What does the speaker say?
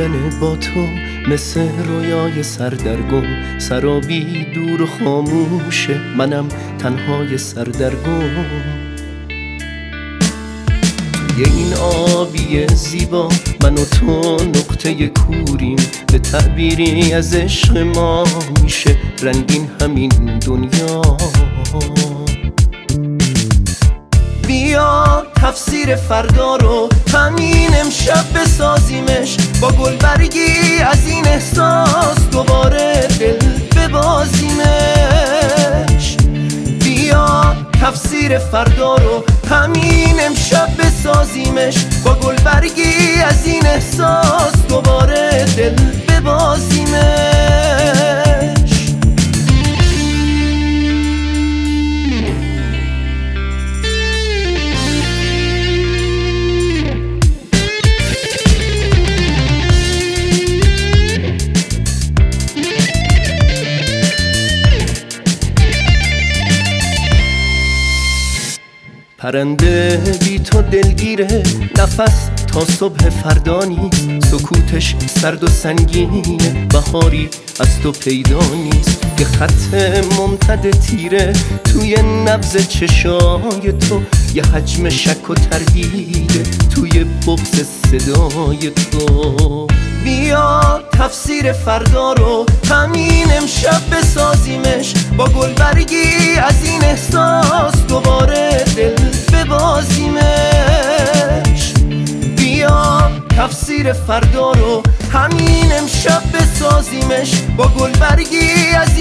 بودن با تو مثل رویای سردرگم، سرابی دور و خاموشه، منم تنهای سردرگم. توی این آبی زیبا من و تو نقطه کوریم، به تعبیری از عشق ما میشه رنگین همین دنیا. بیا تفسیر فردا رو همین امشب بسازیمش، با گلبرگی از این احساس دوباره دل ببازیمش. بیا تفسیر فردا رو همین امشب بسازیمش، با گلبرگی از این احساس دوباره دل ببازیمش. پرنده بی تو دلگیره، نفس تا صبح فردا نیست، سکوتش سرد و سنگینه، بهاری از تو پیدا نیست. یه خط ممتد تیره توی نبض چشای تو، یه حجم شک و تردیده توی بغض صدای تو. بیا تفسیر فردا رو همین امشب بسازیمش، با گلبرگی از این احساس دوباره دل ببازیمش. بیا تفسیر فردا رو همین امشب بسازیمش، با گلبرگی از